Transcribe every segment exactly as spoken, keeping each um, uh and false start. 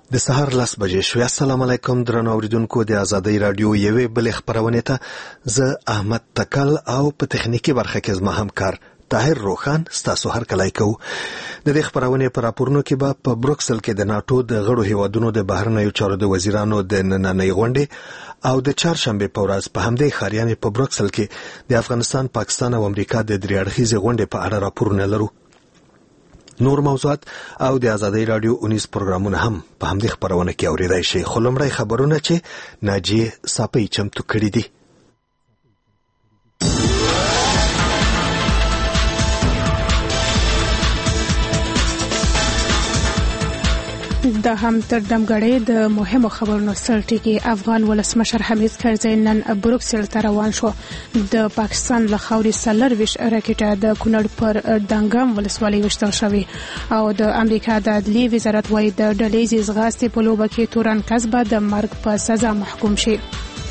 د سهار لس بجې شوې. السلام علیکم درنو اوریدونکو، د آزادۍ رادیو یوې بلې خبرونه ته زه احمد تکل او په تخنیکی برخه کې زما همکار طاهر روخان ستاسو هر کله کوو. د دې خبرونه پر راپورونو کې به په بروکسل کې د ناتو د غړو هیوادونو د بهرنیو چارو د وزیرانو د نننۍ غونډې او د چهارشنبه په ورځ په همدې ښاریانې په بروکسل کې د افغانستان، پاکستان او امریکا د درې اړخیزې غونډې په اړه راپورونه لرو. نور موضوعات او د آزادۍ رادیو اونیز پروګرامونه هم په همدې خبرونه کې اوریدای شي. خو لومړی خبرونه چې ناجیه صاپی چمتو کړي دي. د همدردم غړې د مهمو خبرونو سرټکی افغان ولسمشر حمید کرزی نن بروکسل ته روان شو. د پاکستان له خاورې څلرویشت راکټه د کونړ پر دنګم ولسوالۍ وشتل شوې او د امریکا د عدلي وزارت وايي د ډلهیزې ځغاستې په لوبه کې تورن کس به د مرګ په سزا محکوم شي.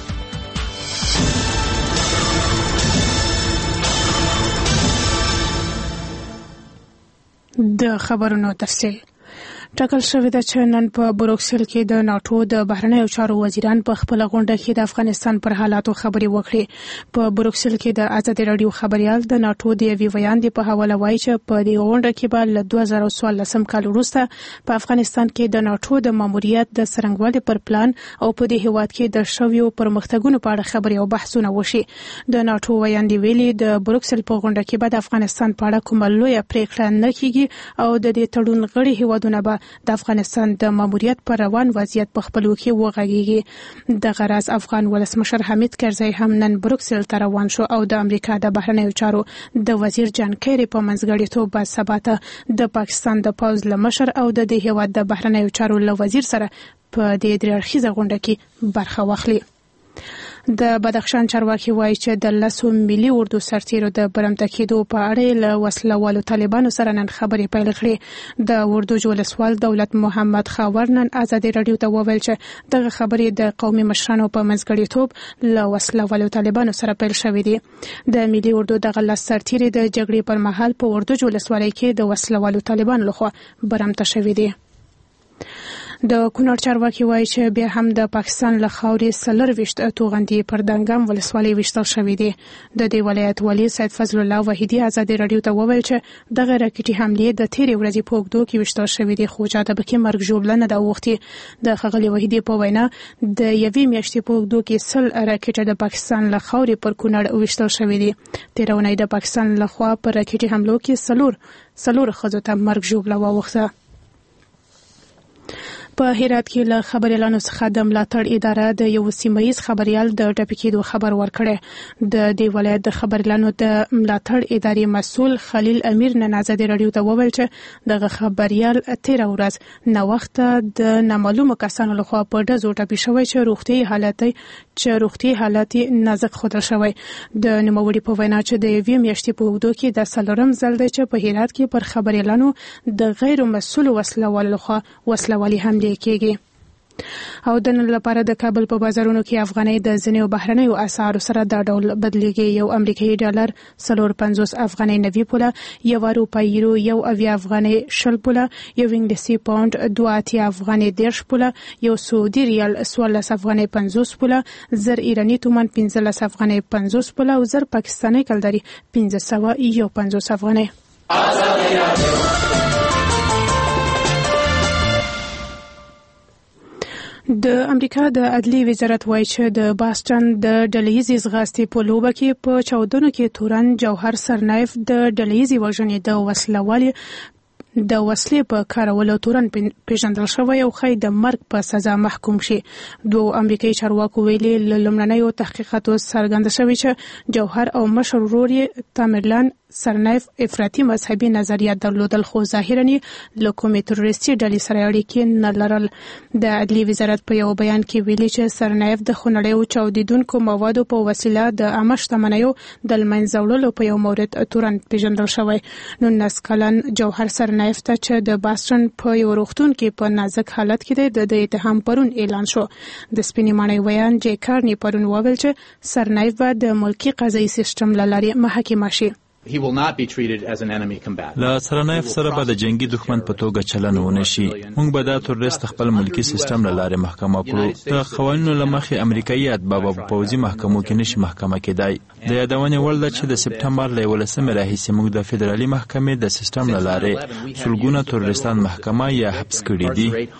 د خبرونو تفصیل ټاکل شوې ده چې نن په بروکسل کې د ناتو د بهرنیو چارو وزیران په خپل غونډه کې د افغانستان پر حالاتو خبرې وکړي. په بروکسل کې د آزادۍ رادیو خبريال د ناتو د یوې ویاندې په حواله وایي چې په دې غونډه کې به له دوه زره څوارلسم کال وروسته په افغانستان کې د ناتو د ماموریت د څرنګوالي پر پلان او په دې هیواد کې د شویو پرمختګونو په اړه خبرې او بحثونه وشي. د ناتو ویاندې ویلي د بروکسل په غونډه کې به د افغانستان په اړه کومه لویه پریکړه نه کیږي او د دې تړون غړي هیوادونه به د افغانستان د ماموریت پر روان وضعیت په خپلو کې وغږیږي. د غرض افغان ولسمشر حمید کرزی هم نن بروکسل ته روان شو او د امریکا د بهرنیو چارو د وزیر جان کیری په منځګړیتوب به سبا ته د پاکستان د پوځ له مشر او د دې هیواد د بهرنیو چارو له وزیر سره په دې درې اړخیزه غونډه کې برخه واخلي. د بدخشان چارواکي وایي چې د لسو ملي اردو سرتیرو د برمته کېدو په اړه له وسلوالو طالبانو سره نن خبرې پیل کړې. د اردو ولسوال دولت محمد خاور نن آزادۍ رادیو ته وویل چې دغه خبرې د قومي مشرانو په منځګړیتوب له وسلوالو طالبانو سره پیل شوې دي. د ملي اردو دغه لس سرتیري د جګړې پر مهال په اردو ولسوالۍ کې د وسلوالو طالبانو لخوا برمته شوې دي. د کونړ چارواکي وایي چې بیا هم د پاکستان له خاورې څلرویشت توغندي پر دنګم ولسوالۍ وشتل شوې دي. د دې ولایت والي سید فضل الله وحیدي آزادۍ رادیو ته وویل چې دغه راکټي حملې د تیرې ورځې په اوږدو کې وشتل شوې دي خو چاته پکې مرګ ژوبله نه ده اوښتې. د ښاغلي وحیدي په وینا د یوې میاشتې په اوږدو کې سل راکټه د پاکستان له خاورې پر کونړ وشتل شوې دي. تیره اونۍ د پاکستان له خوا پر راکټي حملو کې څلور څلور ښځو ته مرګ ژوبله واوښته. په هرات کې له خبريالانو څخه د ملاتړ اداره د یو سیمایي خبريال د ټاپي کېدو خبر ورکړی. د دې ولایت د خبريالانو د ملاتړ ادارې مسؤل خلیل امیر نن آزادۍ رادیو ته وویل چې دغه خبريال تیر ورځ نو وخت د نامعلومو کسانو لخوا په ډزو ټاپي شوی چې روغتي حالت چې روغتي حالت نازک ښودل شوی. د نوموړي په وینا چې د یوې میاشتې په اوږدو کې د څلورم ځل دی چې په هرات کې پر خبريالانو د غیر مسؤلو وسلوالو لخوا وسلوالي حملې کېږي. او د نن لپاره د کابل په بازارونو کې افغانۍ د ځینو بهرنیو اسعارو سره دا ډول بدلیږي. یو امریکایي ډالر څلور پنځوس افغانۍ نوي پوله، یو اروپایي یورو یو اویا افغانۍ شل پوله، یو انګلیسي پاوند دوه اتیا افغانۍ دېرش پوله، یو سعودي ریال څوارلس افغانۍ پنځوس پوله، زر ایراني تومان پنځلس افغانۍ پنځوس پوله او زر پاکستاني کلداري پنځه سوه یو پنځوس افغانۍ. د امریکا د عدلي وزارت وایي چې د باستن د ډلهیزې ځغاستې په لوبه کې په چاودنو کې تورن جوهر سرنایف د ډلهیزې وژنې د وسلوالي د وسلې په کارولو تورن پیژندل شوی او خی د مرګ په سزا محکوم شي. دوه امریکایي چارواکو ویلي له لومړنیو تحقیقاتو څرګنده شوی چې جوهر او مشر ورور یې تامرلان سرنایف افراطي مذهبي نظریات درلودل خو ظاهرا له کومې تروریستي ډلې سره اړیکې نه لرل. د عدلي وزارت په یو بیان کې ویلي چې سرنایف د خونړیو چاودیدونکو موادو په وسیله د عامه شتمنیو د لمنځه وړلو په یو مورد تورن پیژندل شوی. نولس کلن جوهر سرنایف ته چې د باستن په یو روغتون کې په نازک حالت کې دی د اتهام پرون اعلان شو. د سپینې ماڼۍ ویان جې کارني پرون وویل چې سرنایف به د ملکي قضایي سیستم له لارې محاکمه شي. he will not be treated as an enemy combatant. لا سرنایف سره به د جنگي دښمن په توګه چلن ونه شي. موږ به دا تورست خپل ملکی سیستم له لارې محکمه کړو. د قوانینو له مخې امریکایي اتباع په پوځي محکمو کې نشي محکمه کېدای. د یادونې وړ ده چې د سپټمبر له یولسمې راهیسې موږ د فدرالي محکمې د سیستم له لارې سلګونه تورستان محکمه یا حبس کړي دي.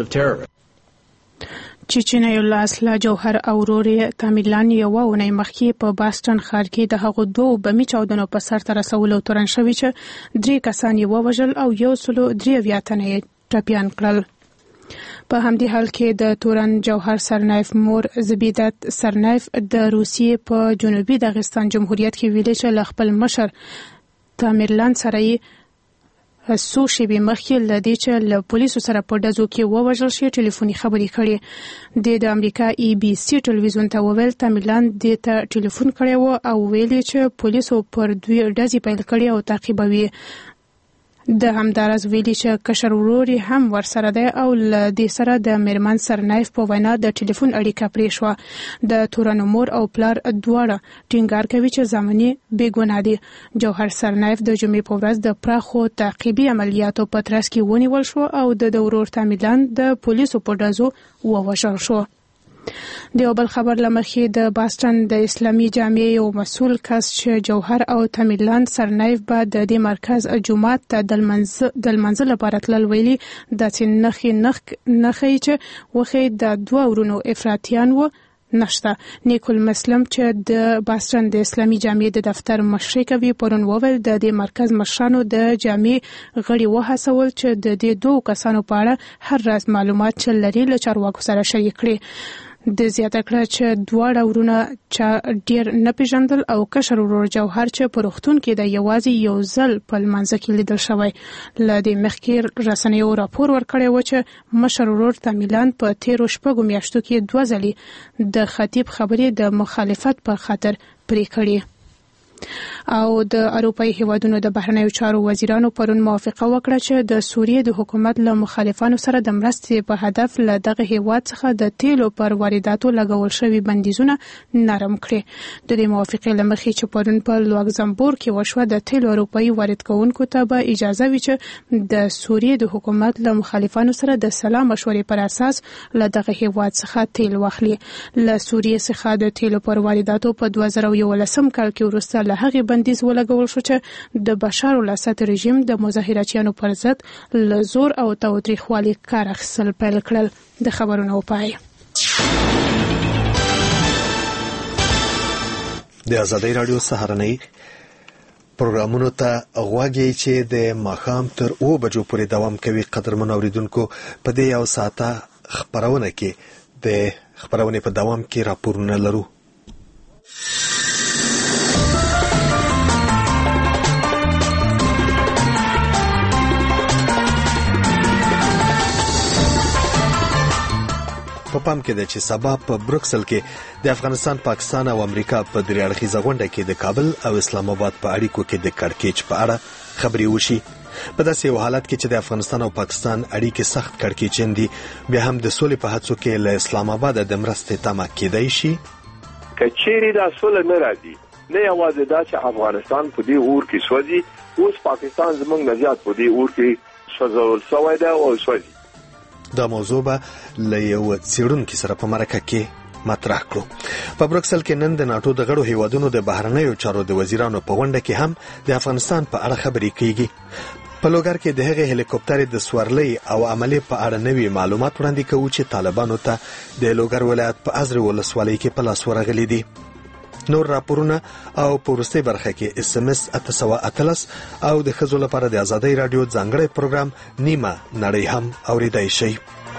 چچنای الله اصله جوهر او ورور تامیلان یو ونې مخکې په باستون ښار کې د هغو دوه بمي چاودنو په سر ته رسولو تورن شوی چې درې کسان یې ووژل او یو سلو درې اویا تنه یې ټپیان کړل. په همدې حال کې د تورن جوهر سرنایف مور زبیدت سرنایف د روسیې په جنوبي داغستان جمهوریت کې ویلي چې له خپل مشر تامیرلان سره یې څو شېبې مخکې له دې چې له پولیسو سره په ډزو کې ووژل شي ټلیفوني خبرې کړې. د د امریکا ای بي سي ټلویزیون ته وویل تامیلان دې ته ټلیفون کړی و او ویلي چې پولیسو پر دوی ډزې پیل کړې او تعقیبوي. د همدارس ویلي چې کشر ورور هم ورسره دی او له دې سره د میرمن سرنایف په وینا د ټلیفون اړیکه پرې شوه. د تورن مور او پلار دواړه ټینګار کوي چې زامنې بې ګناه دي. جوهر سرنایف د جمعې په ورځ د پراخو تعقیبي عملیاتو په ترڅ کې ونیول شو او د ورور تامیلان د پولیسو په ډزو ووژل شو. د یو بل خبر لمخې د باستون د اسلامي جامعې یو مسؤل کس چې جوهر او تامیلان سرنایف به د دې مرکز جمعات ته د لمانځه لپاره تلل ویلي داسې نښې نښې چې وښیي د دوه ورونو افراطیان و نشته. نیکول مسلم چې د باستون د اسلامي جامعې د دفتر مشري کوي پرون وویل د دې مرکز مشرانو د جامعې غړي وهڅول چې د دې دوه کسانو په اړه هر راز معلومات چې لري له چارواکو سره شریک کړي. د زیاته کړه چې دواړه ورونه چا ډیر نه پیژندل او کشر ورور جوهر چې په روغتون کې د یوازې یو ځل په لمانځه کې لیدل شوی. له دې مخکې رسنیو راپور ورکړی و چې مشر ورور تامیلان په تیرو شپږو میاشتو کې دوه ځلې د خطیب خبرې د مخالفت په خاطر پرې کړې. او د اروپאי هیوادونو د بهرنیو چارو وزیرانو پرون موافقه وکړه چې د سوریې د حکومت له مخالفانو سره د مرستې په هدف له دغه هیواد څخه د تیلو پر وارداتو لګول شوي بندیزونه نرم کړي. د دې موافقې له مخې چې پرون په لوکزامبورګ کې وشوه د تیلو اروپאי وارد کوونکو ته به اجازه وي چې د سوریې د حکومت له مخالفانو سره د سلا مشورې پر اساس له دغه هیواد څخه تیل واخلي. له سوریې څخه د تیلو پر وارداتو په دوه زره یولسم کال کې وروسته له هغې بندیز ولګول شو چې د بشار الاسد رژیم د مظاهراتیانو پر ضد له زور او تاوتریخوالي کار اخیستل پیل کړل. د خبرونو پای. د ازادۍ راډیو سهارنۍ پروګرامونو ته غواګي چې د ماښام تر اوه بجو پورې دوام کوي. قدرمن اوریدونکو په دې یو ساعته خبرونه کې د خبرونه په دوام کې راپورونه لرو. په پام کې ده چې سبا په بروکسل کې د افغانستان، پاکستان او امریکا په درې اړخیزه غونډه کې د کابل او اسلام آباد په اړیکو کې د کړکېچ په اړه خبرې وشي. په داسې یو حالت کې چې د افغانستان او پاکستان اړیکې سخت کړکېچن دي، بیا هم د سولې په هڅو کې له اسلام آباد د مرستې تمه کېدای شي. که چیرې دا سوله نه راځي، نه یوازې دا چې افغانستان په دې اور کې سوځي، اوس پاکستان زموږ نه زیات په دې اور کې سوځول شوی دی او سوځي. دا موضوع به له یو څېړونکي سره په مرکه کې مطرح کړو. په بروکسل کې نن د ناتو د غړو هیوادونو د بهرنیو چارو د وزیرانو په غونډه کې هم د افغانستان په اړه خبرې کیږي. په لوګر کې د هغې هلیکوپټر د سورلۍ او عملي په اړه نوي معلومات وړاندې کوي چې طالبانو ته د لوګر ولایت په ازرې ولسوالۍ کې په لاس ورغلي دي. نور راپورونه او په وروستۍ برخه کې اس ام اس اته سوه اتلس او د ښځو لپاره د ازادۍ راډیو ځانګړی پروګرام نیمه نړۍ هم اوریدای شي.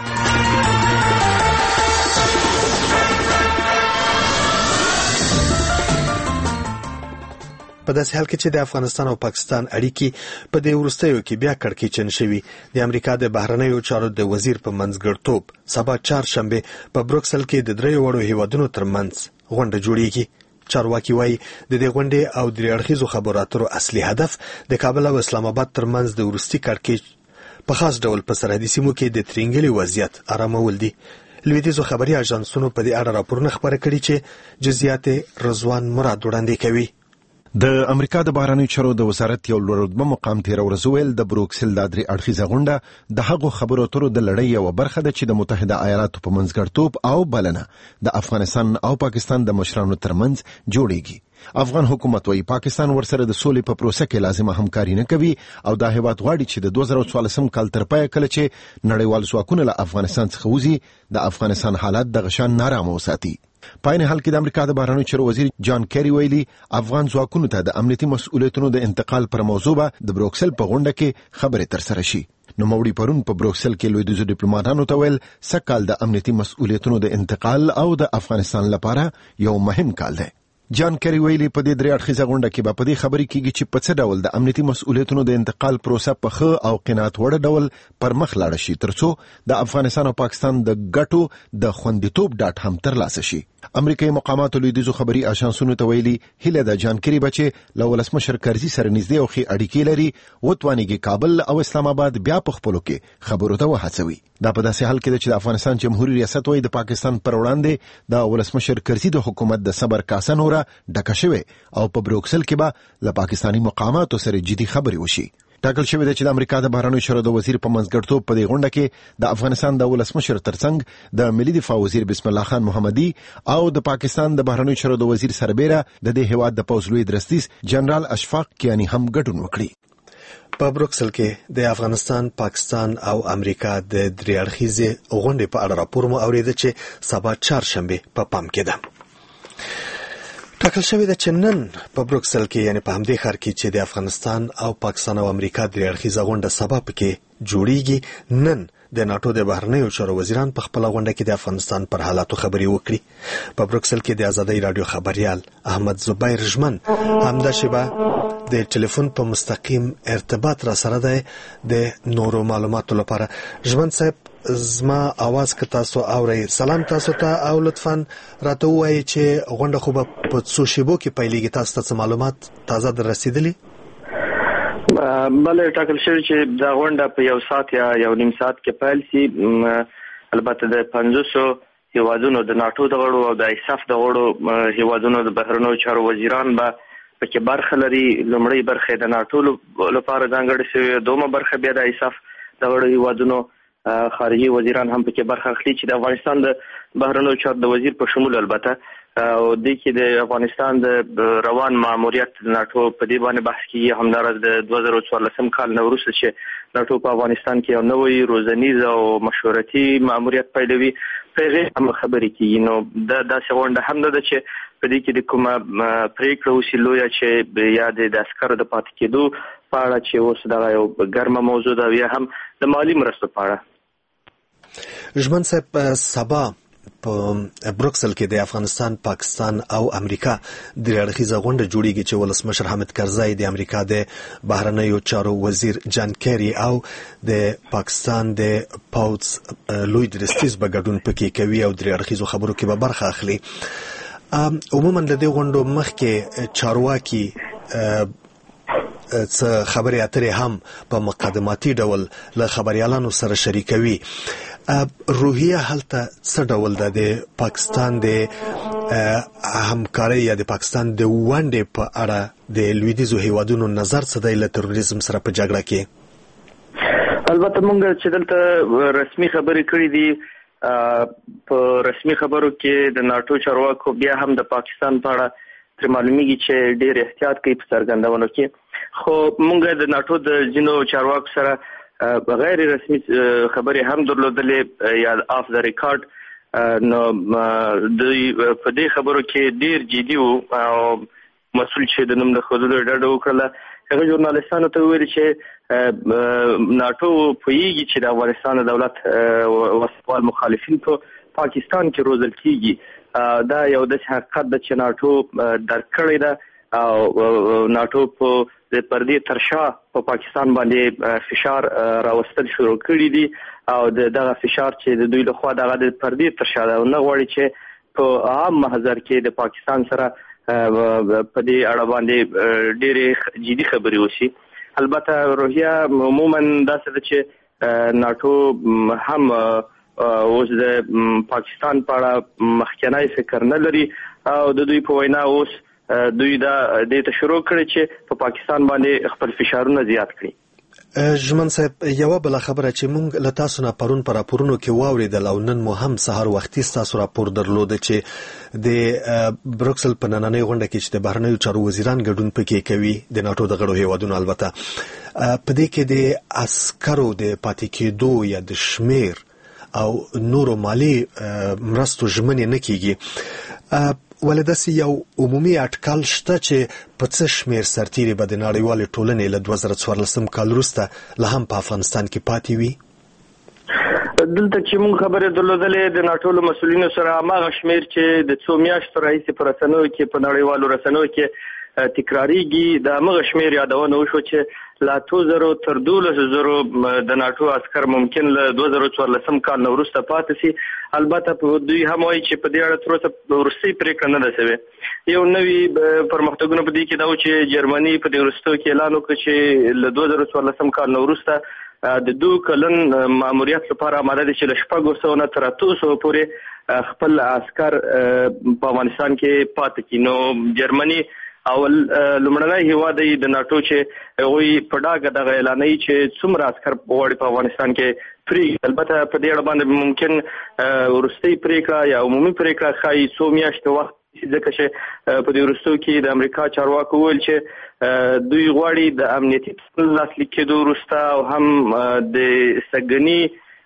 په داسې حال کې چې د افغانستان او پاکستان اړیکې په دې وروستیو کې بیا کړکېچن شوي، د امریکا د بهرنیو چارو د وزیر په منځګړیتوب سبا چهارشنبه په بروکسل کې د دریو وړو هیوادونو ترمنځ غونډه جوړیږي. چارواکي وایي د دې غونډې او درې اړخیزو خبرو اترو اصلي هدف د کابل او اسلام آباد ترمنځ د وروستي کړکېچ په خاص ډول په سرحدي سیمو کې د ترینګلي وضعیت آرامول دي. لویدیځو خبري اژانسونو په دې اړه راپورونه خبره کړي چې جزئیات رضوان مراد وړاندې کوي. د امریکا د بهرنیو چارو د وزارت یو لوړ مقام تیر ورځ ویل د بروکسل د درې اړخیزه غونډه د هغو خبرو اترو د لړۍ یو برخه ده چې د متحده ایالاتو په منځګړیتوب او بلنه د افغانستان او پاکستان د مشرانو ترمنځ جوړیږي. افغان حکومت وايي پاکستان ورسره د سولې په پروسه کې لازمه همکاري نه کوي او دا هیواد غواړي چې د دوه زره څوارلسم کال تر پای کله چې نړیوال ځواکونه له افغانستان څخه وځي د افغانستان حالات د غشان نارامه وساتي. په عین حال کې د امریکا د بهرنیو چارو وزیر جان کیری ویلي افغان ځواکونو ته د امنیتي مسؤلیتونو د انتقال پر موضوع به د بروکسل په غونډه کې خبرې ترسره شي. نو موړي پرون په بروکسل کې لوی د ډیپلوماټانو ته ویل سکهال د امنیتي مسؤلیتونو د انتقال او د افغانستان لپاره یو مهم کال دی. جان کیری ویلي په دې درې اړخیزه غونډه کې به په دې خبرې کېږي چې په څه ډول د امنیتي مسؤلیتونو د انتقال پروسه په ښه او قناعت وړ ډول پر مخ لاړ شي ترڅو د افغانستان او پاکستان د ګټو د خوندیتوب ډاټ هم ترلاسه شي. امریکایي مقاماتو لویدیځو خبري آژانسونو ته ویلي هیله د جان کیری بچي له ولسمشر کرزي سره نږدې او ښې اړیکې لري وتوانیږي کابل او اسلام آباد بیا په خپلو کې خبرو ته وهڅوي. دا په داسې حال کې ده چې د افغانستان جمهوریت ریاست وايي د پاکستان پر وړاندې د ولسمشر کرزي د حکومت د صبر کاسه نوره ډکه شوې او په بروکسل کې به له پاکستاني مقاماتو سره جدي خبرې وشي. ټاکل شوی دی چې د امریکا د بهرنیو چارو د وزیر په منځګړیتوب په دې غونډه کې د افغانستان د ولسمشر ترڅنګ د ملي دفاع وزیر بسم الله خان محمدي او د پاکستان د بهرنیو چارو د وزیر سربېره د دې هیواد د پوځ لوی درستیز جنرال اشفاق کیانی هم ګډون وکړي. په بروکسل کې د افغانستان، پاکستان او امریکا د درې اړخیزې غونډې په اړه راپور مو اورېده چې سبا چهارشنبه په پام کې ده. ټاکل شوی ده چې نن په بروکسل کې یعنی په همدې ښار کې چې د افغانستان او پاکستان او امریکا درې اړخیزه غونډه سبا پکې جوړیږي، نن د ناتو د بهرنیو چارو وزیران په خپل غونډه کې د افغانستان پر حالاتو خبرې وکړي. په بروکسل کې د آزادۍ رادیو خبريال احمد زبیر ژمن همدا شبه د ټلیفون په مستقیم ارتباط را سره ده د نورو معلوماتو لپاره. ژمن صاحب زما आवाज که تاسو اورئ، سلام تاسو ته او لطفاً راته ووایئ چې غونډه خو به په څو شیبو کې پیلېږي، تاسو ته معلومات تازه در رسیدلی؟ بله ټاکل شوی چې دا غونډه په یو ساعت یا یو نیم ساعت کې پیل شي. البته د پنځوسو هیوادونو د ناټو د غړو او د ایساف د غړو هیوادونو د بهرنیو چارو وزیران به پکې برخه لري. لومړی برخه د ناټو لپاره ځانګړې شوې، دومره برخه بیا د ایساف د غړو هیوادونو خارجي وزیران هم پکې برخه اخلي چې د افغانستان د بهرنیو چارو د وزیر په شمول البته او د کې د افغانستان د روان ماموریت ناټو په دې باندې بحث کیږي. همدارس د دوه زره څوارلسم کال نه وروسته چې ناټو په افغانستان کې یو نوی روزنیز او مشورتي ماموریت پیلوي په هغه هم خبرې کیږي. نو دا داسې غونډه هم ده چې په دې کې د کومه پریکړه وشي لویه چې یا د عسکرو د پاتې کېدو په اړه چې اوس دا یو ګرمه موضوع ده، یا هم د مالی مرستو په اړه. ژمن صاحب سبا په بروکسل کې د افغانستان، پاکستان او امریکا درې اړخیزه غونډه جوړیږي چې ولسمشر حامد کرزي د امریکا د بهرنیو چارو وزیر جان کیری او د پاکستان د پوځ لوی درستیز به ګډون پکې کوي او درې اړخیزو خبرو کې به برخه اخلي. عموما د دې غونډو مخکې چارواکي څه خبرې اترې هم په مقدماتي ډول له خبريالانو سره شریکوي. روحیه هلته څه ډول ده د پاکستان د همکارۍ یا د پاکستان د ونډې په اړه د لویدیځو هیوادونو نظر څه دی له تروریزم سره په جګړه کې؟ البته موږ چې دلته رسمي خبرې کړې دي، په رسمي خبرو کې د ناټو چارواکو بیا هم د پاکستان په اړه تر معلومیږي چې ډېر احتیاط کوي په څرګندونو کې. خو موږ د ناټو د ځینو چارواکو سره غیر رسمي خبرې هم درلودلې یا اف د ریکارډ. نو دوی په دې خبرو کې ډېر جدي وو او مسؤل چې د نوم د ښودلو ډډه وکړله. هغه ژورنالستانو ته وویل چې ناټو پوهیږي چې د افغانستان دولت وسوال مخالفین په پاکستان کې روزل کیږي. دا یو د حقیقت د چې ناټو درک کړی ده او ناټو په د پردې ترشا په پاکستان باندې فشار راوستل شروع کړی دي او دغه فشار چې د دوی له خوا دغه د پردې ترشا ده نه غواړي چې په عام محضر کې د پاکستان سره په دې اړه باندې ډېرې جدي خبرې وشي. البته روحیه عموما داسې ده چې ناټو هم اوس د پاکستان په اړه مخکنی فکر نه لري او د دوی په وینا اوس دوی دا د تشروع کړی چې په پاکستان باندې خپل فشارونه زیات کړي. ژمن صاحب یو بل خبره چې مونږ له تاسو نه پرون پر راپورونو کې واوریدل او نن مو هم سهار وختي تاسو راپور درلود چې د بروکسل په نننۍ غونډه کې چې د بهرنیو چارو وزیران ګډون پکې کوي د ناتو د غړو هیوادونو البته په دې کې د عسکرو د پاتې کېدو یا د شمیر او نورو مالی مرستو ژمنې نه کیږي ولداسي یو عمومي اټکل شته چې په څه شمیر سرتیري به د نړیوالې ټولنې له دوه زره څوارلسم کال وروسته لا هم په افغانستان کې پاتې وي. دلته چې موږ خبرې درلودلې د ناټو له مسؤلینو سره هغه شمیر چې د څو میاشتو راهیسې په رسنیو کې په نړیوالو رسنیو کې تکراریږي د هغه شمیر یادونه وشو چې لا څو زره تر دولس زره د ناټو عسكر ممکن له دوه زره څوارلسم کال وروسته پاتې شي. البته په دوی هم وایي چې په دې اړه تر اوسه وروستۍ پریکړه نه ده شوې. یو نوی پرمختګونه په دې کې دا و چې جرمني په دې وروستو کې اعلان وکړ چې له دوه زره څوارلسم کال وروسته د دوه کلن ماموریت لپاره آماده دي چې له شپږ سوه نه تر اتو سوو پورې خپل عسكر په افغانستان کې پاتې کړي. نو جرمني اول لومړنی هیواد دی د ناټو چې هغوی په ډاګه دغه اعلانوي چې څومره عسکر غواړي په افغانستان کې پرېږدي. البته په دې اړه باندې ممکن وروستۍ پرېکړه یا عمومي پرېکړه ښایي څو میاشتې وخت ځکه چې په دې وروستو کې د امریکا چارواکو وویل چې دوی غواړي د امنیتي لاسلیک کېدو وروسته او هم د سږني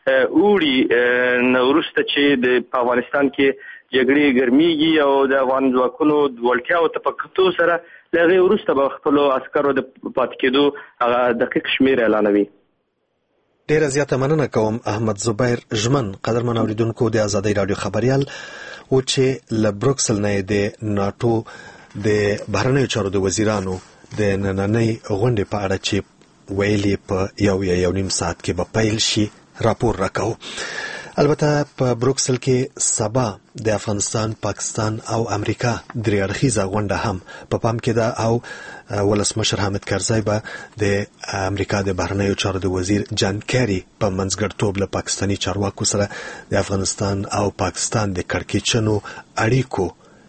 اوړي نه وروسته چې د افغانستان کې جګړې ګرمیږي او د افغان ځواکونو وړتیاو ته په کتو سره له هغې وروسته به خپلو عسکرو د پاتې کېدو هغه دقیق شمیر اعلانوي. ډیره زیاته مننه کوم احمد زبیر ژمن قدرمن اوریدونکو د ازادۍ راډیو خبريال او چې له بروکسل نه د ناټو د بهرنیو چارو د وزیرانو د نننۍ غونډې په اړه چې ویلي په یو یا یو نیم ساعت کې به پیل شي راپور راکاو. البته په بروکسل کې سبا د افغانستان، پاکستان او امریکا درې اړخیزه غونډه هم په پام کې ده او ولسمشر حامد کرزی به د امریکا د بهرنیو چارو د وزیر جان کیری په منځګړیتوب له پاکستاني چارواکو سره د افغانستان او پاکستان د کړکېچنو اړیکو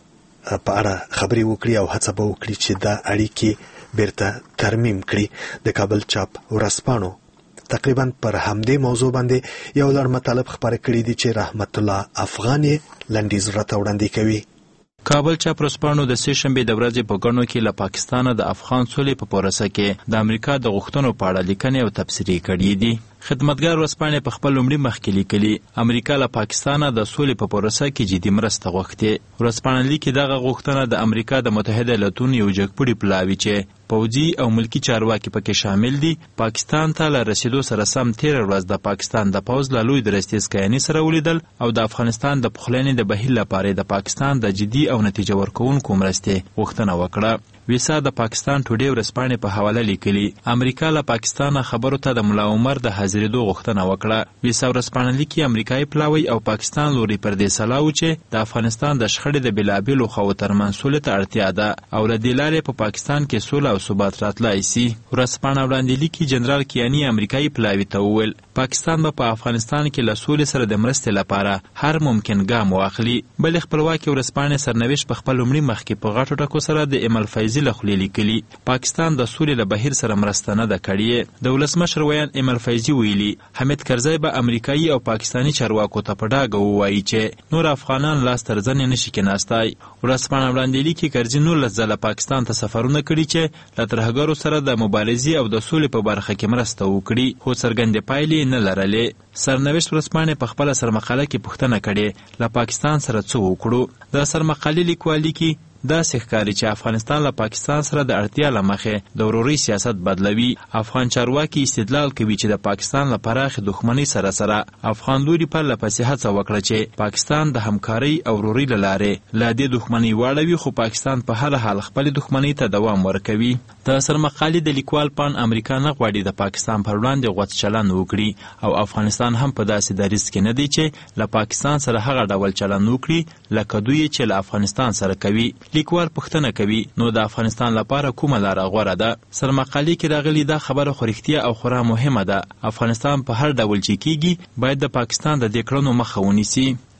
په اړه خبرې وکړي او هڅه به وکړي چې دا اړیکې بیرته ترمیم کړي. د کابل چاپ ورځپاڼو تقریبا پر همدې موضوع باندې یو لړ مطالب خبرې کړي دي چې رحمت الله افغان لنډیز راته وړاندې کوي. کابل چاپ ورځپاڼو د سې شنبې د ورځې په ګڼو کې له پاکستانه د افغان سولې په پروسه کې د امریکا د غوښتنو په اړه لیکنې او تبصرې کړي دي. خدمتګار ورځپاڼې په خپل لومړي مخ کې لیکلي امریکا له پاکستانه د سولې په پروسه کې جدي مرسته غوښتې. ورځپاڼه لیکي دغه غوښتنه د امریکا د متحده ایالاتونو یو جګپوړي پلاوي چې پوځي او ملکی چارواکي پکې شامل دي پاکستان ته له رسیدو سره سم تیر ورځ د پاکستان د پوځ له لوی درستیز کیانی سره ولیدل او د افغانستان د پخلنې د بهیر لپاره د پاکستان د جدي او نتیجه ورکوونکو مرستې غوښتنه وکړه. ویسا د پاکستان ټوډے ورځپاڼې په حواله لیکلي امریکا له پاکستان خبرو ته د ملا عمر د حاضرېدو غوښتنه وکړه. ویسا ورځپاڼه لیکي امریکایي پلاوی او پاکستان لوري پر دې سلاو چې د افغانستان د شخړې د بلابلو خو ترمنځ سولې ته اړتیا ده او له دې لارې په پاکستان کې سوله او ثبات راتلای شي. ورځپاڼه وړاندې لیکي جنرال کیانی امریکایي پلاوی ته وویل پاکستان به په افغانستان کې له سولې سره د مرستې لپاره هر ممکن ګام واخلي. بل خپلواکي ورځپاڼې سرنوشت په خپل لومړي مخ کې په غټو ټکو سره د امل فیض له خولې لیکلي پاکستان د سولې له بهیر سره مرسته نه ده کړې. د ولسمشر ویان امل فیضي ویلي حمید کرزی به امریکایي او پاکستاني چارواکو ته په ډاګه ووایي چې نور افغانان لاس تر زنې نشي کېناستی. ورځپاڼه وړاندې لیکي کرزي نولس ځله پاکستان ته سفرونه کړي چې له ترهګرو سره د مبارزې او د سولې په برخه کې مرسته وکړي خو څرګندې پایلې نه لرلې. سرنوشت ورځپاڼې په خپله سرمقاله کې پوښتنه کړې له پاکستان سره څه وکړو. د سرمقالې لیکوال لیکي داسې ښکاري چې افغانستان له پاکستان سره د اړتیا له مخې د ورورۍ سیاست بدلوي. افغان چارواکي استدلال کوي چې د پاکستان له پراخې دښمنۍ سره سره افغان لوري پرله پسې هڅه وکړه چې پاکستان د همکارۍ او ورورۍ له لارې له دې دښمنۍ واړوي خو پاکستان په هر حال خپلې دښمنۍ ته دوام ورکوي. د سرمقالې د لیکوال پان امریکا نه غواړي د پاکستان پر وړاندې غوڅ چلند وکړي او افغانستان هم په داسې دریځ کې نه دی چې له پاکستان سره هغه ډول چلند وکړي لکه دوی چې له افغانستان سره کوي. لیکوال پوښتنه کوي نو د افغانستان لپاره کومه لاره غوره ده. سرمقالې کې راغلي دا خبره خو رښتیا او خورا مهمه ده. افغانستان په هر ډول چې کیږي باید د پاکستان د دې کړنو مخه ونیسي.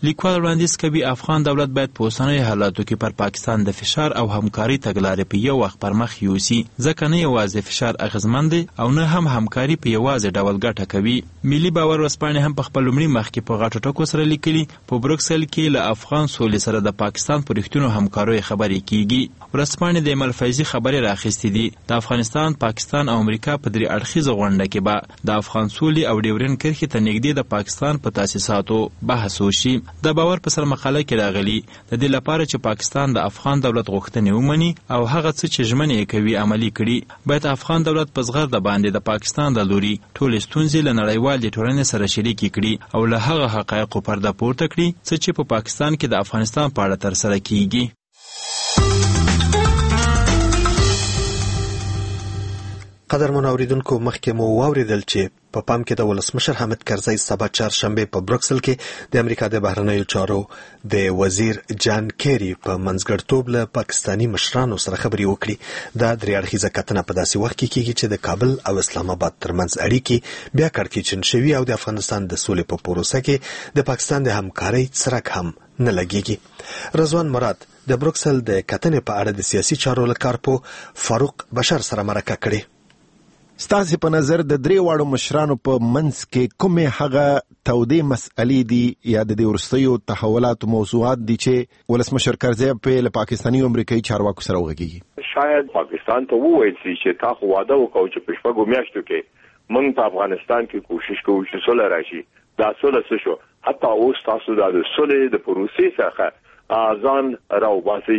لیکوال وړاندیز کوي افغان دولت باید په اوسنیو حالاتو کې پر پاکستان د فشار او همکاري تګلارې په یو وخت پر مخ یوسي، ځکه نه یوازې فشار اغیزمن دی او نه هم همکاري په یوازې ډول ګټه کوي. ملي باور ورځپاڼې هم په خپل لومړي مخ کې په غټو ټکو سره لیکلي په بروکسل کې له افغان سولې سره د پاکستان په رښتینو همکاریو خبرې کیږي. ورځپاڼې د ایمل فیضي خبرې راخیستې دي. د افغانستان، پاکستان او امریکا په درې اړخیزه غونډه کې به د افغان سولې او ډیورند کرښې ته نږدې د پاکستان په تاسیساتو بحث وشي. د باور په سر مقاله کې راغلي د دې لپاره چې پاکستان د افغان دولت غوښتنې ومني او هغه څه چې ژمنې یې کوي عملي کړي، باید افغان دولت په زغرده باندې د پاکستان د لوري ټولې ستونزې له نړیوالې ټولنې سره شریکې کړي او له هغه حقایقو پرده پورته کړي څه چې په پاکستان کې د افغانستان په اړه ترسره کیږي. قدرمن اوریدونکو، مخکې مو واوریدل چې په پام کې د ولسمشر حامد کرزي سبا چهارشنبه په بروکسل کې د امریکا د بهرنیو چارو د وزیر جان کیری په منځګړیتوب له پاکستانی مشرانو سره خبرې وکړي. دا درې اړخیزه کتنه په داسې وخت کې کیږي چې د کابل او اسلام آباد ترمنځ اړیکې بیا کړکېچن شوي او د افغانستان د سولې په پروسه کې د پاکستان د همکارۍ څرک هم نه لګیږي. رضوان مراد د بروکسل د کتنې په اړه د سیاسي چارو له کارپو فاروق بشر سره مرکه کړې. ستاسو په نظر د درې واړو مشرانو په منځ کې کومه هغه تودې مسئلې دي یا د ورستیو تحولات موضوعات دي چې ولسمشر کرزي په پاکستاني او امریکایي چارواکو سره وغږیږي؟ شاید پاکستان ته وویل شي چې تاسو واده وکړو چې په شپږو میاشتو کې موږ په افغانستان کې کوشش کوو چې سوله راشي. دا سوله څه شو؟ حتی اوس تاسو د سولې د پروسې څخه ځان راوباسي.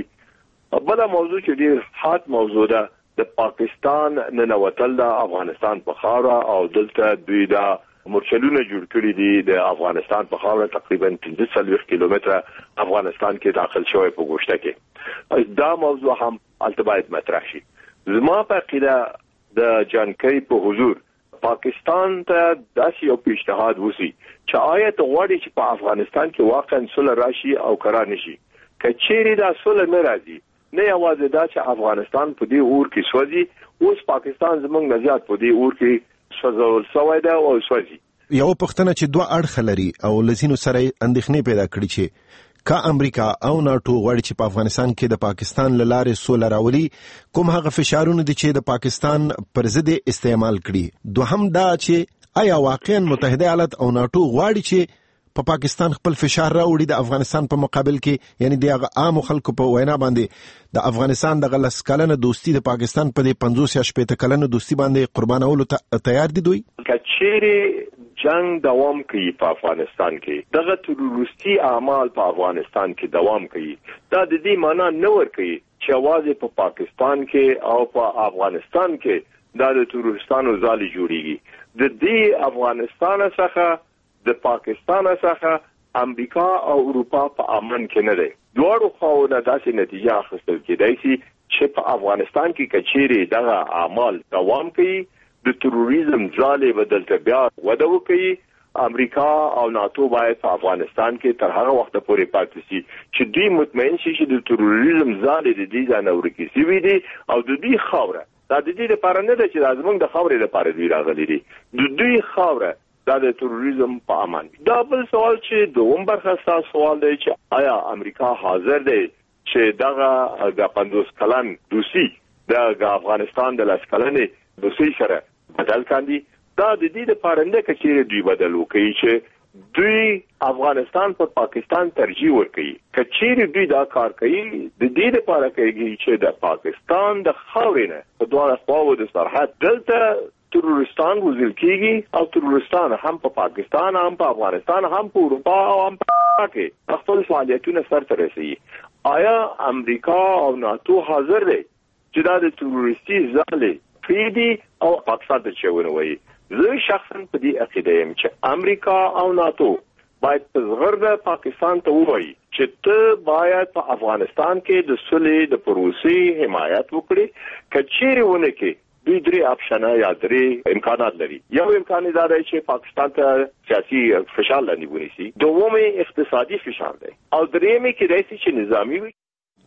بل موضوع چې ډیر حاد موضوع ده، د پاکستان ننوتل د افغانستان په خاوره او دلته دوی دا مرچلونه جوړ کړی دي. د افغانستان په خاوره تقریبا پنځه څلوېښت کیلومتره افغانستان کې داخل شوی په ګوشته کې. دا موضوع هم التباید مطرح شي. زما په عقیده د جانکۍ په حضور پاکستان ته داسې یو پیشنهاد وسی چې آیا ته غواړي چې په افغانستان کې واقعا سوله راشي او قرار نشي. که چیرې دا سوله نه راځي، نه یوازې دا چې افغانستان په دې اور کې سوځي، اوس پاکستان زموږ نه زیات په دې اور کې سوځول شوی دی او سوځي. یو پښتنه چې دوه اړخ لري او لزینو سره اندېښنې پیدا کړي چې کا امریکا او ناتو غواړي چې په افغانستان کې د پاکستان له لارې سوله راولي، کوم هغه فشارونه دي چې د پاکستان پر ضد استعمال کړي. دوهم دا چې آیا واقعا متحده ایالات او ناتو غواړي چې په پا پاکستان خپل فشار راوړي د افغانستان په مقابل کې، یعنی د عام خلکو په وینا باندې د افغانستان د غلس کلنه دوستی د پاکستان په دې پنځوس یا شپږ کلنه دوستی باندې قربانولو ته تیار دي دوی؟ کچېره جنگ دوام کوي په افغانستان کې، دغه تروریستي اعمال په افغانستان کې دوام کوي، دا د دې معنا نه ورکوي چې اواز په پاکستان کې او په افغانستان کې دا د تروریستانو ځالې جوړیږي. د دې افغانستان څخه د پاکستان څخه امریکا او اروپا په امن کې نه دی. دوړو خواونه داسې نتیجه اخیستل کېدای شي چې په افغانستان کې کچېره دغه اعمال دوام کوي، د تروریزم ځالې بدلته بیا وده وکړي. امریکا او ناتو باید په افغانستان کې تر هغه وخت پورې پاتې شي چې دوی مطمئن شي چې د تروریزم ځالې د دې ځای نه ورکې شوي دي او د دوی خاوره دا د دې لپاره نه ده چې زموږ د خاورې لپاره دوی راغلي دي، د دوی خاوره دا د تروریزم په امان. دا بل سوال چې دوم برخه ستاسو سوال دی چې آیا امریکا حاضر دی چې دغه د پنځوس کلن دوسي د افغانستان د لاس کلنې دوسي سره بدل کاندي؟ دا د دې لپاره نه کچېره دوی بدل وکړي چې دوی افغانستان پر پاکستان ترجیح ورکړي. کچېره دوی دا کار کوي د دې لپاره کوي چې د پاکستان د خاورې نه په دواړو خواو د سرحد دلته ترورستان وزل کیږي او ترورستان هم په پاکستان، هم په افغانستان، هم په اروپا او هم په کې خپل فعالیتونه سرته رسوي. آیا امریکا او ناتو حاضر دي چې دا د تروریستي ځالې پریدي او پاکستان ته چېونه وایي؟ زه شخصا په دې عقیده یم چې امریکا او ناتو باید په زغرده پاکستان ته ووایي چې ته باید په افغانستان کې د سولې د پروسې حمایت وکړي. که چیرې ونه کې دوی درې اپشنه یا درې امکانات لري. یو امکان دا دی چې پاکستان ته سیاسي فشار لاندې ونیسي، دوم اقتصادي فشار دی، او درېیم کې دی چې نظامی وي.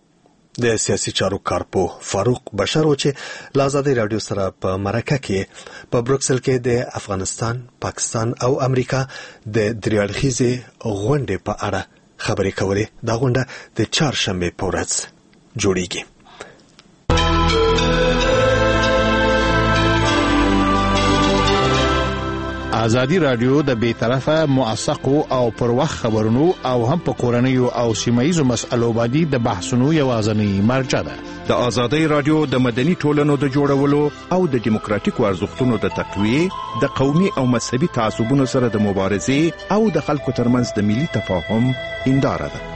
د سیاسي چارو کارپو فاروق بشر و چې له آزادۍ راډیو سره په مرکه کې په بروکسل کې د افغانستان، پاکستان او امریکا د درې اړخیزې غونډې په اړه خبرې کولې. دا غونډه د چهارشنبې په ورځ جوړیږي. ازادي رادیو د بیطرفه موثقو او پر وخت خبرونو او هم په کورنیو او سیمایي مسلو باندې د بحثونو یوازنی مرجع ده. د ازادي رادیو د مدني ټولنو د جوړولو او د دیموکراتیکو ارزښتونو د تقویه، د قومي او مذهبي تعصبونو سره د مبارزې او د خلکو ترمنځ د ملي تفاهم هنداره ده.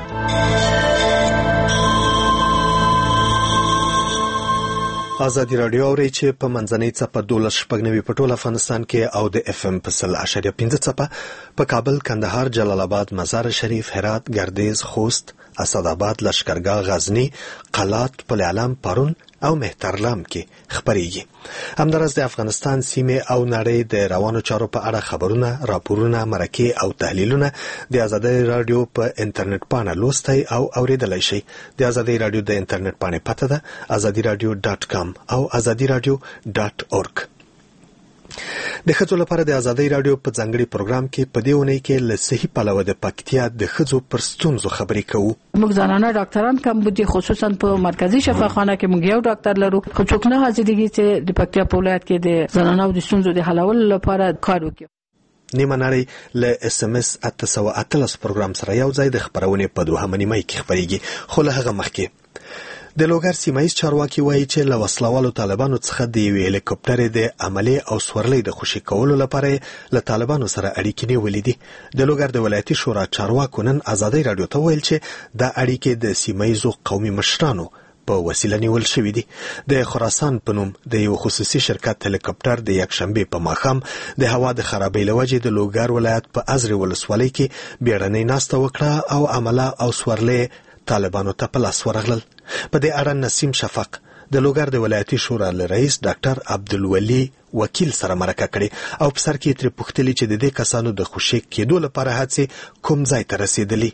ازادي رادیو اوري چې په منځنۍ څپه دولس شپږ نوي په ټول افغانستان کې او د اف ام په سل اشاریه پنځه څپه په کابل، کندهار، جلال آباد، مزار شریف، هرات، ګردیز، خوست، اسداباد، لشکرګاه، غزنی، قلات، پل علم، پرون او مهترلام کې خبريږي. همدارس د افغانستان سیمه او نړۍ د روانو چارو په اړه خبرونه، راپورونه، مرکې او تحلیلونه د ازادي رادیو په انټرنیټ باندې لوستي او اوریدلای شي. د ازادي رادیو د انټرنیټ باندې پته ده azadi radio dot com او azadi radio dot org. د ښځو لپاره د ازادي رادیو په ځانګړي پروګرام کې په دې ونې کې له صحي پلوه د پکتیا د ښځو پر ستونزو خبرې کوو. موږ زنانه ډاکټران کم بودی، خصوصا په مرکزی شفاخانه کې موږ یو ډاکټر لرو خو څوک نه حاضرېږي چې د پکتیا په ولایت کې د زنانو د ستونزو د حلولو لپاره کار وکړي. نیمه نړۍ له اس ام اس اته سوه اتلس پروګرام سره یو ځای د خبرونې په دوهمه نیمه کې خبرېږي. خو له هغه مخکې د لوګر سیمایي چارواکي وایي چې له وسلوالو طالبانو څخه د یوې هلیکوپټرې د عملي او سورلۍ د خوشي کولو لپاره له طالبانو سره اړیکې نیولې دي. د لوګر د ولایتي شورا چارواکو نن ازادي رادیو ته ویل چې دا اړیکې د سیمایي قومي مشرانو په وسیله نیول شوې دي. د خراسان په نوم د یو خصوصي شرکت هلیکوپټر د یکشنبه په ماښام د هوا د خرابۍ لوجې د لوګر ولایت په ازرې ولسوالۍ کې بیړنۍ ناسته وکړه او عمله او سورلۍ طالبانو ته په لاس ورغلل. په دې اړه نسیم شفق د لوګر د ولایتي شورا رئیس ډاکټر عبدالولي وکیل سره مرکه کړې او په سر کې تر پوښتنې چې د دې کسانو د خوشي کېدو لپاره هڅې کوم ځای ته رسیدلې.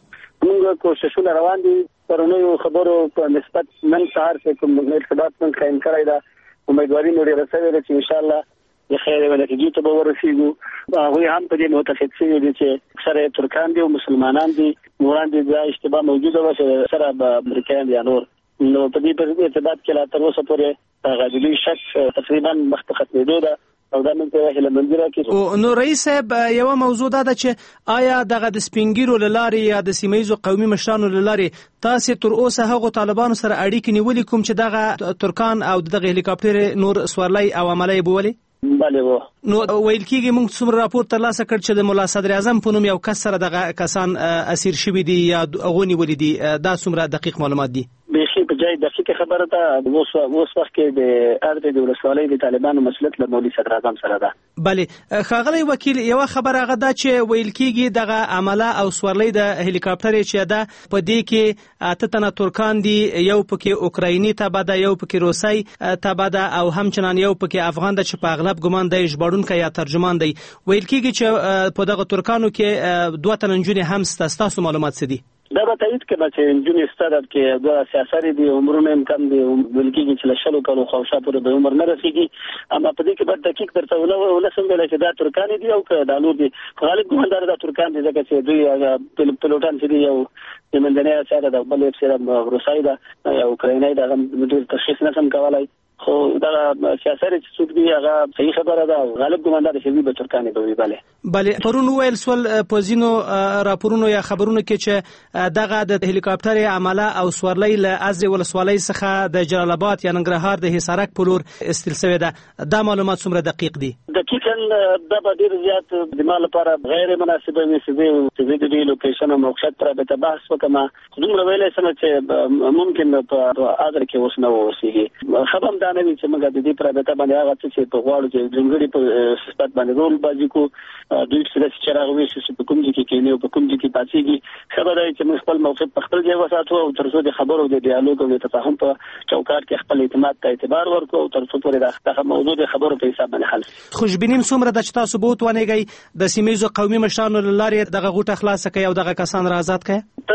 موږ کوششونه روان دي پرونیو خبرو په نسبت نن سهار کې کوم ارتباط من قائم کړی دا امیدواري مې رسېږي چې ان شاء الله د خیر او نتیجې ته به ورسیږو. هغه هم په دې متفق شوي دي چې سره ترکان دي او مسلمانان دي، نوران دي، دا اشتباه موجوده و چې سره به امریکایان دي نور. نو په دې په ارتباط کې لا تر اوسه پورې غاډلي شک تقریبا مخ ته ختمېدو ده او دا من ته هله منځره کې. نو رئیس صاحب یو موضوع دا ده چې آیا دغه د سپینګیرو لاري یا د سیمایي قومي مشرانو لاري تاسو تر اوسه هغه طالبانو سره اړیکې نیولې کوم چې دغه ترکان او دغه هلیکاپټر نور سورلۍ او عملي بولي؟ بله و نو ویل کېږي موږ څومره راپور ترلاسه کړ چې د مولا صدر اعظم په نوم یو کس سره دغه کسان اسیر شوي دي یا غونی ولیدي. دا څومره دقیق معلومات دي؟ بیخي په ځای دقیقه خبره ده. اوس اوس وخت کې د ارده د ولسوالۍ د طالبانو مسلط له مولوي صدر اعظم سره ده. بله ښاغلی وکیل، یو خبره هغه ده چې ویل کېږي دغه عمله او سورلۍ د هلیکاپټر چې ده په دې کې اته تنه ترکان دي، یو پکې اوکرایني تبه ده، یو پکې روسي تبه ده او همچنان یو پکې افغان ده چې په اغلب ګمان دی ژباړونکی یا ترجمان دی. ویل کېږي چې په دغه ترکانو کې دوه تنه نجونې هم سته. ستاسو معلومات څه دي؟ دا به تایید کړه چې نجونې ستادت کې دوه سیاسري دي، عمرونه هم کم دي، بلکې چې له شلو کالو خواوشا پورې به عمر نه رسیږي. اما په دې کې به دقیق درته ولسم ویل چې دا ترکان دي او که دا نور دي. غالب ګماندار دا ترکان دي ځکه چې دوی پلوټان چې دي یو د منځنۍ اسیا ده، بل یې سره روسي ده، اوکرایني ده، هم ډېر تشخیص نه سم کولای. خو دا سیاسري چې څوک دی هغه صحیح خبره ده. غالب ګماندار شوی به ترکان دی. بله بله پرون ویل سول په ځینو راپورونو یا خبرونو کې چې دغه د هلیکاپټر عمله او سورلۍ له ازرې ولسوالۍ څخه د جلال آباد یا ننګرهار د حصارک په لور استل شوې ده. دا معلومات څومره دقیق دي؟ دقیقاً دا به ډېر زیات د ما لپاره غیر مناسبه وي چې زه د دې لوکیشن او موقعیت پر به بحث وکړم. دومره ویلی شم چې ممکن په ازر کې اوس نه اوسېږي. ښه به هم دا نه وي چې موږ د دې پرابطه باندې هغه څه چې په غواړو چې ځانګړي په صفت باندې رول بازي کو دوی چې چراغ ویشي چې په کوم ځای کې کېني او په کوم ځای کې پاتېږي. ښه به دا چې موږ خپل موقف په خپل ځای وساتو او تر څو د خبرو د ډیالوګ او د تفاهم په چوکاټ کې خپل اعتماد ته اعتبار ورکړو او تر څو پورې دغه موضوع د خبرو په حساب باندې حل. خوشبینیم څومره د چې تاسو بوت ونیږئ د سیمایي قومي مشرانو لارې دغه غوټه خلاصه کوي او دغه کسان را آزاد کوي؟ تل چې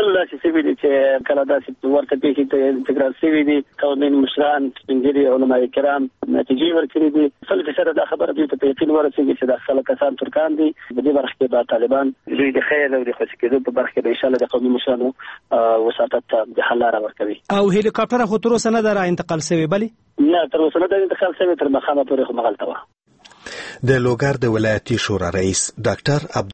شوی دي چې کله داسې ورته پیښې ته انتقال شوی دي قومي مشران سپینګری علماء کرام نتیجې ورکړي دي سل فیصد دا خبره دوی ته په یقین ورسېږي چې د خلک کسان ترکان دي په دې برخه کې به طالبان دوی د خیر او د خوشی کېدو په برخه کې به ان شاء الله د قومي مشرانو وساطت ته د حل لاره ورکوي. او هلیکاپټر خو تر اوسه نه در انتقال شوی بلی نه تر اوسه نه در انتقال شوی تر مخامه پورې خو مغلطه و. د لوګر د ولایتي شورا رئیس ډاکټر